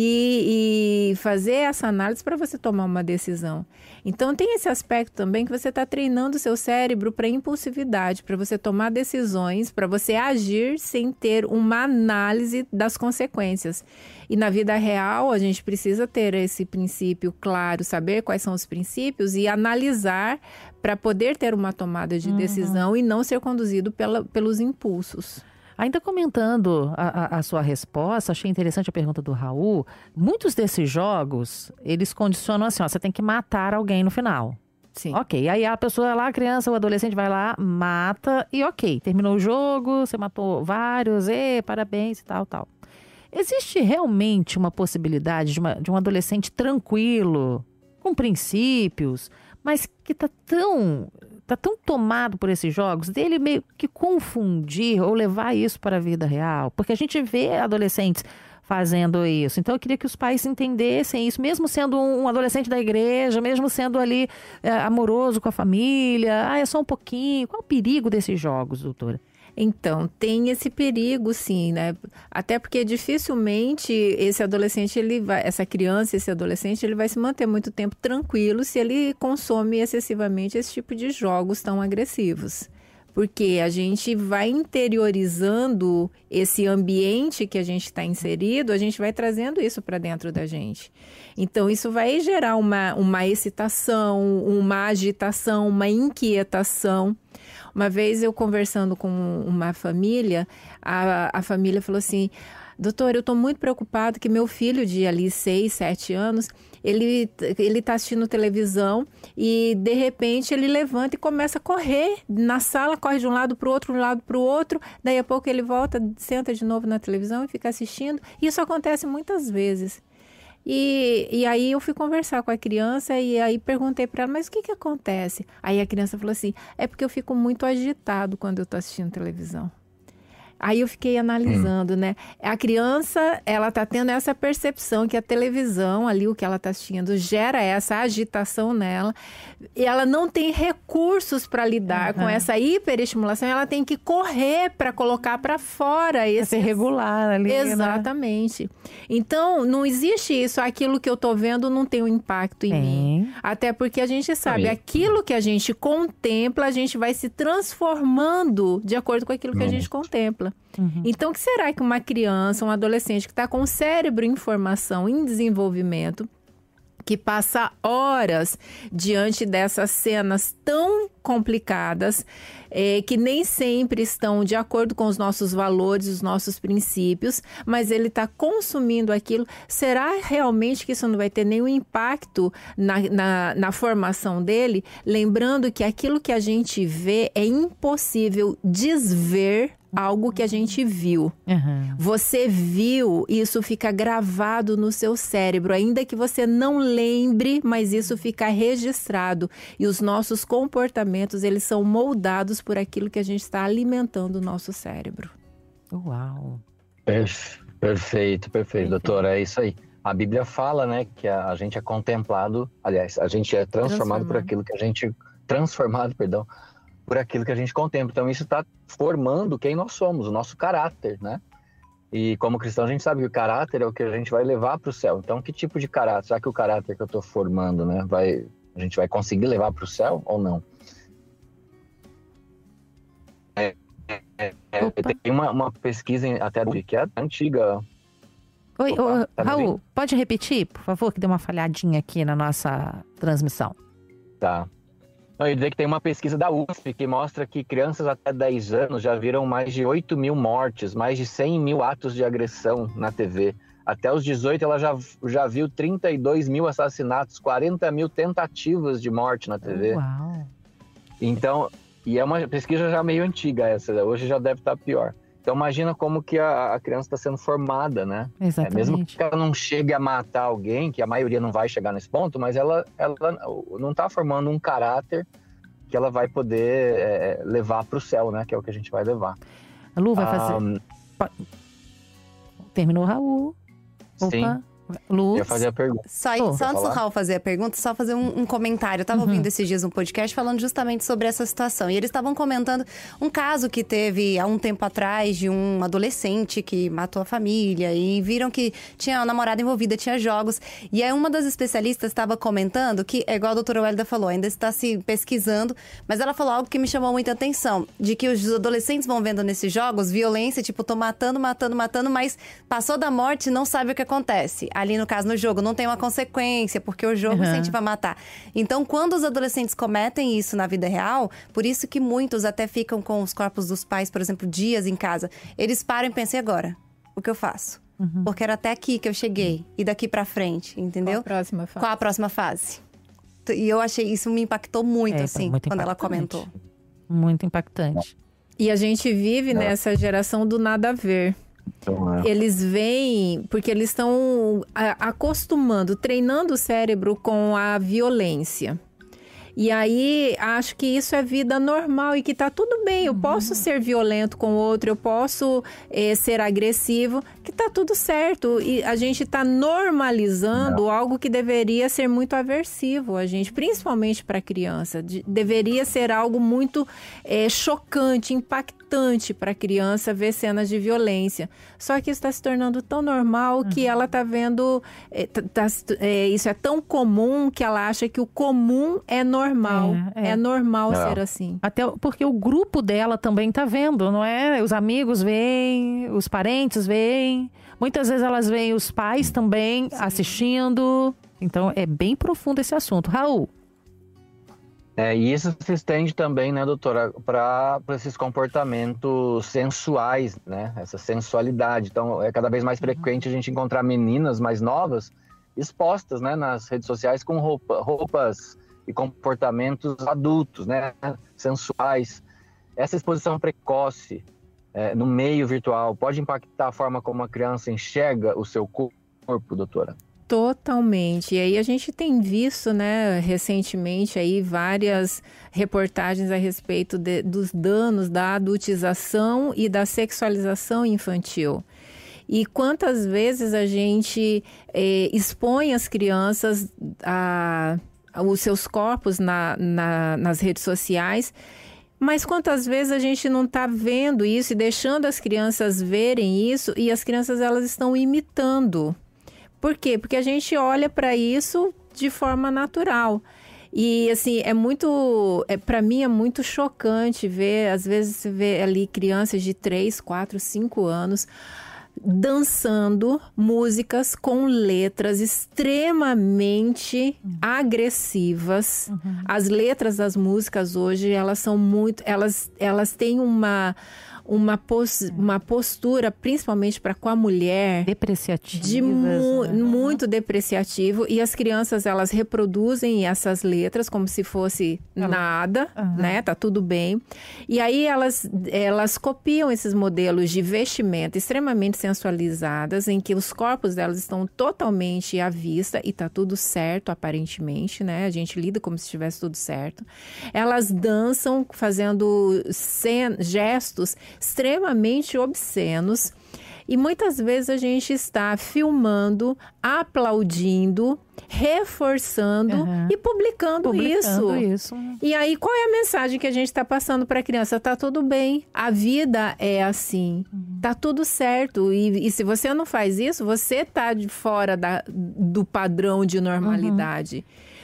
e, e fazer essa análise para você tomar uma decisão. Então tem esse aspecto também que você está treinando o seu cérebro para impulsividade, para você tomar decisões, para você agir sem ter uma análise das consequências. E na vida real a gente precisa ter esse princípio claro, saber quais são os princípios e analisar para poder ter uma tomada de decisão uhum. e não ser conduzido pela, pelos impulsos. Ainda comentando a, a, a sua resposta, achei interessante a pergunta do Raul. Muitos desses jogos, eles condicionam assim, ó, você tem que matar alguém no final. Sim. Ok, aí a pessoa lá, a criança, o adolescente vai lá, mata e ok, terminou o jogo, você matou vários, e parabéns e tal, tal. Existe realmente uma possibilidade de, uma, de um adolescente tranquilo, com princípios, mas que tá tão, tá tão tomado por esses jogos, dele meio que confundir ou levar isso para a vida real? Porque a gente vê adolescentes fazendo isso. Então eu queria que os pais entendessem isso, mesmo sendo um adolescente da igreja, mesmo sendo ali é, amoroso com a família. Ah, é só um pouquinho. Qual o perigo desses jogos, doutora? Então, tem esse perigo, sim, né? Até porque dificilmente esse adolescente, ele vai, essa criança, esse adolescente, ele vai se manter muito tempo tranquilo se ele consome excessivamente esse tipo de jogos tão agressivos. Porque a gente vai interiorizando esse ambiente que a gente está inserido, a gente vai trazendo isso para dentro da gente. Então, isso vai gerar uma, uma excitação, uma agitação, uma inquietação. Uma vez eu conversando com uma família, a, a família falou assim: doutor, eu estou muito preocupado que meu filho de ali seis, sete anos, ele ele está assistindo televisão e de repente ele levanta e começa a correr na sala, corre de um lado para o outro, de um lado para o outro, daí a pouco ele volta, senta de novo na televisão e fica assistindo. Isso acontece muitas vezes. E, e aí eu fui conversar com a criança e aí perguntei para ela, mas o que que acontece? Aí a criança falou assim, é porque eu fico muito agitado quando eu estou assistindo televisão. Aí eu fiquei analisando, hum. né? A criança, ela tá tendo essa percepção que a televisão, ali o que ela tá assistindo, gera essa agitação nela. E ela não tem recursos para lidar uhum. com essa hiperestimulação. Ela tem que correr para colocar para fora esse... Pra ser regular ali, exatamente. Né? Então, não existe isso. Aquilo que eu tô vendo não tem um impacto em tem. mim. Até porque a gente sabe, Aí. aquilo que a gente contempla, a gente vai se transformando de acordo com aquilo que hum. a gente contempla. Uhum. Então, o que será que uma criança, um adolescente que está com o cérebro em formação, em desenvolvimento, que passa horas diante dessas cenas tão complicadas, é, que nem sempre estão de acordo com os nossos valores, os nossos princípios, mas ele está consumindo aquilo, será realmente que isso não vai ter nenhum impacto na, na, na formação dele? Lembrando que aquilo que a gente vê é impossível desver algo que a gente viu. Uhum. Você viu, isso fica gravado no seu cérebro, ainda que você não lembre, mas isso fica registrado. E os nossos comportamentos, eles são moldados por aquilo que a gente está alimentando o nosso cérebro. Uau! Perfeito, perfeito, doutora, é isso aí. A Bíblia fala, né, que a, a gente é contemplado, aliás, a gente é transformado por aquilo que a gente... Transformado, perdão, por aquilo que a gente contempla. Então isso está formando quem nós somos, o nosso caráter, né? E como cristão a gente sabe que o caráter é o que a gente vai levar para o céu. Então que tipo de caráter? Será que o caráter que eu estou formando, né, vai, a gente vai conseguir levar para o céu ou não? Opa. Tem uma, uma pesquisa em- até que é antiga. Oi, Opa, ô, tá me Raul, ouvindo? pode repetir, por favor, que deu uma falhadinha aqui na nossa transmissão. Tá. Não, eu ia dizer que tem uma pesquisa da U S P que mostra que crianças até dez anos já viram mais de oito mil mortes, mais de cem mil atos de agressão na T V. Até os dezoito, ela já, já viu trinta e dois mil assassinatos, quarenta mil tentativas de morte na T V. Uau. Então, e é uma pesquisa já meio antiga essa, hoje já deve estar pior. Então imagina como que a, a criança está sendo formada, né? É, mesmo Exatamente. que ela não chegue a matar alguém, que a maioria não vai chegar nesse ponto, mas ela, ela não está formando um caráter que ela vai poder é, levar para o céu, né? Que é o que a gente vai levar. A Lu vai fazer... Ah, Terminou, Raul. Opa. sim, Lu. eu ia fazer a pergunta. Só, Pô. só antes do falar? Raul fazer a pergunta, só fazer um, um comentário. Eu tava Uhum. ouvindo esses dias um podcast falando justamente sobre essa situação. E eles estavam comentando um caso que teve há um tempo atrás de um adolescente que matou a família. E viram que tinha uma namorada envolvida, tinha jogos. E aí uma das especialistas estava comentando que, é igual a doutora Wélida falou, ainda está se pesquisando. Mas ela falou algo que me chamou muita atenção. De que os adolescentes vão vendo nesses jogos violência, tipo, tô matando, matando, matando. Mas passou da morte e não sabe o que acontece. Ali no caso, no jogo, não tem uma consequência, porque o jogo Uhum. incentiva a matar. Então, quando os adolescentes cometem isso na vida real, por isso que muitos até ficam com os corpos dos pais, por exemplo, dias em casa. Eles param e pensam, e agora? O que eu faço? Uhum. Porque era até aqui que eu cheguei, e daqui pra frente, Qual entendeu? a próxima fase? Qual a próxima fase? E eu achei, isso me impactou muito, É, assim, muito quando ela impactante. comentou. Muito impactante. E a gente vive É. nessa geração do nada a ver. Então, é. Eles vêm porque eles estão a- acostumando, treinando o cérebro com a violência. E aí, acho que isso é vida normal e que tá tudo bem. Eu posso ser violento com o outro, eu posso eh, ser agressivo, que tá tudo certo. E a gente tá normalizando algo que deveria ser muito aversivo, a gente, principalmente para criança. De- deveria ser algo muito eh, chocante, impactante para a criança ver cenas de violência. Só que isso está se tornando tão normal que ela tá vendo... eh, tá- tá se- eh, isso é tão comum que ela acha que o comum é normal. É, É, é. normal É. ser assim. Até porque o grupo dela também tá vendo, não é? Os amigos veem, os parentes veem. Muitas vezes elas veem os pais também assistindo. Então é bem profundo esse assunto. Raul. É, e isso se estende também, né, doutora, para esses comportamentos sensuais, né? Essa sensualidade. Então, é cada vez mais frequente a gente encontrar meninas mais novas expostas, né, nas redes sociais com roupa, roupas e comportamentos adultos, né, sensuais. Essa exposição precoce é, no meio virtual pode impactar a forma como a criança enxerga o seu corpo, doutora? Totalmente. E aí a gente tem visto, né, recentemente aí várias reportagens a respeito de- dos danos da adultização e da sexualização infantil. E quantas vezes a gente eh, expõe as crianças a, a- os seus corpos na- na- nas redes sociais, mas quantas vezes a gente não está vendo isso e deixando as crianças verem isso e as crianças elas estão imitando. Por quê? Porque a gente olha para isso de forma natural. E, assim, é muito... É, para mim, é muito chocante ver... Às vezes, você vê ali crianças de três, quatro, cinco anos dançando músicas com letras extremamente agressivas. Uhum. As letras das músicas hoje, elas são muito... Elas, elas têm uma... Uma, pos, uma postura, principalmente para com a mulher, Depreciativas. de mu- né? muito depreciativo. E as crianças, elas reproduzem essas letras como se fosse nada, Aham. né? Tá tudo bem. E aí elas, elas copiam esses modelos de vestimenta extremamente sensualizadas, em que os corpos delas estão totalmente à vista e tá tudo certo, aparentemente, né? A gente lida como se estivesse tudo certo. Elas dançam fazendo cen- gestos extremamente obscenos. E muitas vezes a gente está filmando, aplaudindo, reforçando Uhum. e publicando, Publicando isso. isso. E aí, qual é a mensagem que a gente está passando para a criança? Tá tudo bem, a vida é assim, tá tudo certo. E, e se você não faz isso, você tá de fora da, do padrão de normalidade.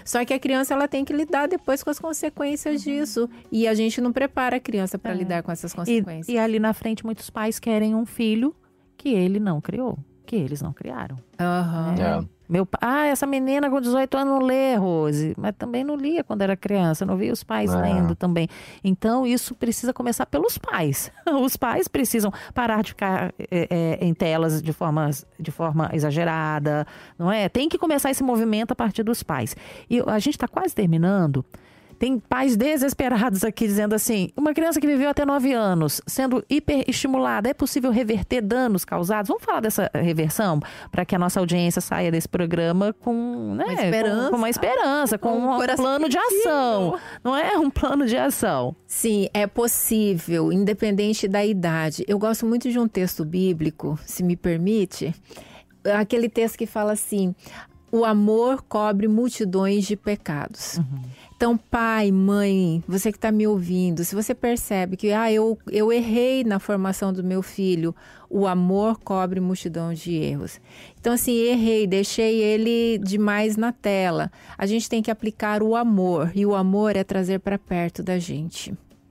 Só que a criança ela tem que lidar depois com as consequências disso. E a gente não prepara a criança para É. lidar com essas E, consequências. e ali na frente, muitos pais querem um filho que ele não criou, que eles não criaram. Aham. É. Meu pa- Ah, essa menina com dezoito anos não lê, Rose. Mas também não lia quando era criança, não via os pais É. lendo também. Então, isso precisa começar pelos pais. Os pais precisam parar de ficar é, é, em telas de forma, de forma exagerada, não é? Tem que começar esse movimento a partir dos pais. E a gente está quase terminando. Tem pais desesperados aqui dizendo assim, uma criança que viveu até nove anos, sendo hiperestimulada, é possível reverter danos causados? Vamos falar dessa reversão para que a nossa audiência saia desse programa com, né, Uma esperança. com, com uma esperança, com Com um um coração plano de ação, não é? Um plano de ação. Sim, é possível, independente da idade. Eu gosto muito de um texto bíblico, se me permite, aquele texto que fala assim, o amor cobre multidões de pecados. Então, pai, mãe, você que está me ouvindo, se você percebe que ah, eu, eu errei na formação do meu filho, o amor cobre multidão de erros. Então, assim, errei, deixei ele demais na tela. A gente tem que aplicar o amor, e o amor é trazer para perto da gente.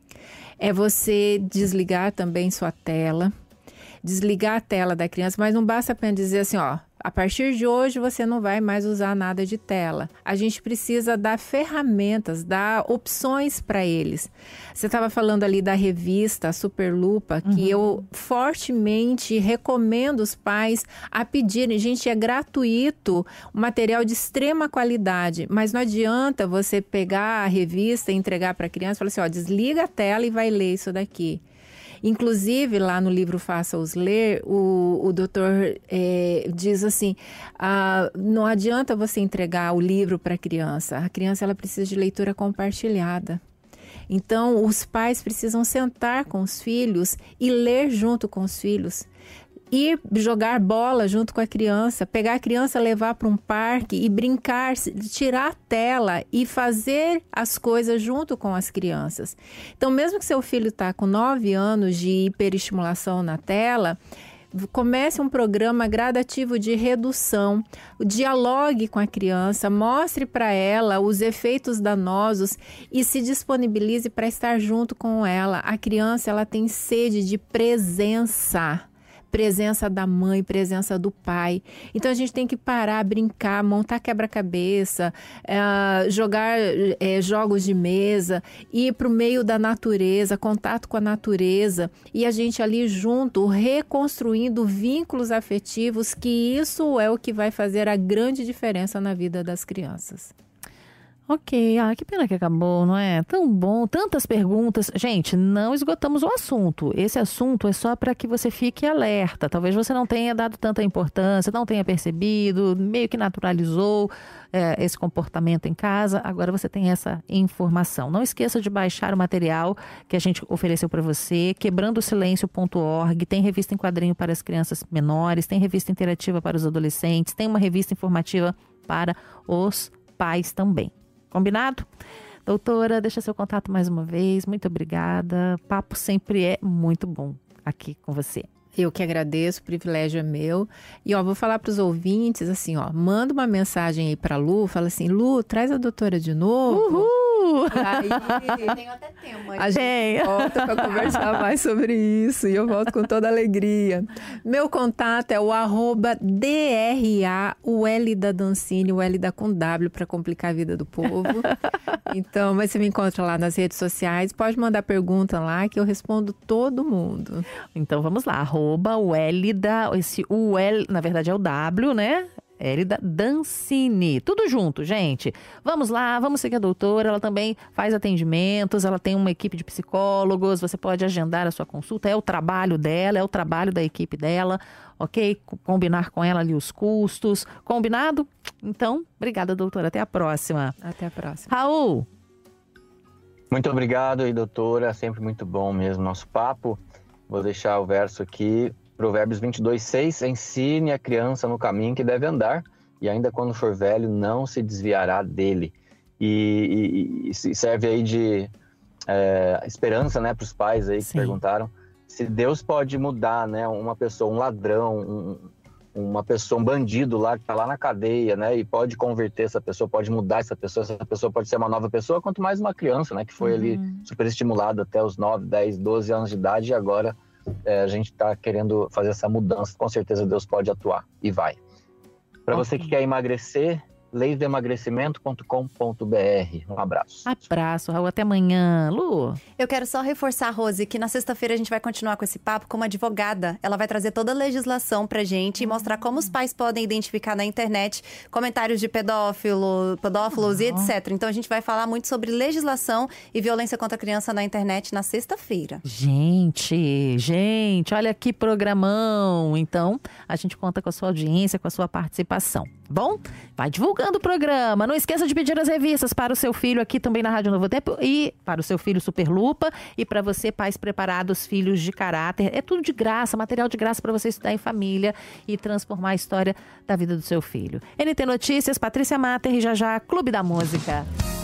É você desligar também sua tela, desligar a tela da criança, mas não basta apenas dizer assim, ó, a partir de hoje você não vai mais usar nada de tela. A gente precisa dar ferramentas, dar opções para eles. Você estava falando ali da revista Superlupa, que uhum. eu fortemente recomendo os pais a pedirem. Gente, é gratuito, um material de extrema qualidade, mas não adianta você pegar a revista e entregar para a criança e falar assim, ó, desliga a tela e vai ler isso daqui. Inclusive, lá no livro Faça-os Ler, o, o doutor é, diz assim, ah, não adianta você entregar o livro para a criança, a criança ela precisa de leitura compartilhada. Então, os pais precisam sentar com os filhos e ler junto com os filhos. Ir jogar bola junto com a criança, pegar a criança, levar para um parque e brincar, tirar a tela e fazer as coisas junto com as crianças. Então, mesmo que seu filho está com nove anos de hiperestimulação na tela, comece um programa gradativo de redução, dialogue com a criança, mostre para ela os efeitos danosos e se disponibilize para estar junto com ela. A criança ela tem sede de presença. Presença da mãe, presença do pai. Então, a gente tem que parar, brincar, montar quebra-cabeça, é, jogar é, jogos de mesa, ir para o meio da natureza, contato com a natureza, e a gente ali junto, reconstruindo vínculos afetivos, que isso é o que vai fazer a grande diferença na vida das crianças. Ok, ah, que pena que acabou, não é? Tão bom, tantas perguntas. Gente, não esgotamos o assunto. Esse assunto é só para que você fique alerta. Talvez você não tenha dado tanta importância, não tenha percebido, meio que naturalizou é, esse comportamento em casa. Agora você tem essa informação. Não esqueça de baixar o material que a gente ofereceu para você, quebrando o silêncio ponto org. Tem revista em quadrinho para as crianças menores, tem revista interativa para os adolescentes, tem uma revista informativa para os pais também. Combinado? Doutora, deixa seu contato mais uma vez. Muito obrigada. Papo sempre é muito bom aqui com você. Eu que agradeço, o privilégio é meu. E ó, vou falar para os ouvintes assim, ó, manda uma mensagem aí para Lu, fala assim, Lu, traz a doutora de novo. Uhul! E aí, tenho até tema. a gente volta para conversar mais sobre isso e eu volto com toda alegria. Meu contato é o arroba D R A, o L da Dancini, o L da com W para complicar a vida do povo. Então, mas você me encontra lá nas redes sociais, pode mandar pergunta lá que eu respondo todo mundo. Então vamos lá, arroba o L da, esse U L, na verdade é o W, né? L da Dancini, tudo junto, gente. Vamos lá, vamos seguir a doutora, ela também faz atendimentos, ela tem uma equipe de psicólogos, você pode agendar a sua consulta, é o trabalho dela, é o trabalho da equipe dela, ok? Combinar com ela ali os custos, combinado? Então, obrigada, doutora, até a próxima. Até a próxima. Raul! Muito obrigado aí, doutora, sempre muito bom mesmo nosso papo. Vou deixar o verso aqui. Provérbios vinte e dois, seis, ensine a criança no caminho que deve andar, e ainda quando for velho, não se desviará dele. E, e, e serve aí de é, esperança, né, para os pais aí que Sim. perguntaram. Se Deus pode mudar, né, uma pessoa, um ladrão, um, uma pessoa, um bandido lá que está lá na cadeia, né? E pode converter essa pessoa, pode mudar essa pessoa, essa pessoa pode ser uma nova pessoa, quanto mais uma criança, né? Que foi uhum. ali super estimulada até os nove, dez, doze anos de idade e agora é, a gente está querendo fazer essa mudança. Com certeza Deus pode atuar e vai. Para okay. você que quer emagrecer, leis do emagrecimento ponto com ponto b r. Um abraço. Abraço, Raul. Até amanhã. Lu? Eu quero só reforçar, Rose, que na sexta-feira a gente vai continuar com esse papo com uma advogada. Ela vai trazer toda a legislação pra gente e mostrar como os pais podem identificar na internet comentários de pedófilo, pedófilos uhum. e etcétera. Então a gente vai falar muito sobre legislação e violência contra a criança na internet na sexta-feira. Gente, gente, olha que programão. Então, a gente conta com a sua audiência, com a sua participação. Bom, vai divulgando o programa. Não esqueça de pedir as revistas para o seu filho aqui também na Rádio Novo Tempo e para o seu filho Superlupa e para você, pais preparados, filhos de caráter. É tudo de graça, material de graça para você estudar em família e transformar a história da vida do seu filho. N T Notícias, Patrícia Matter e já já Clube da Música.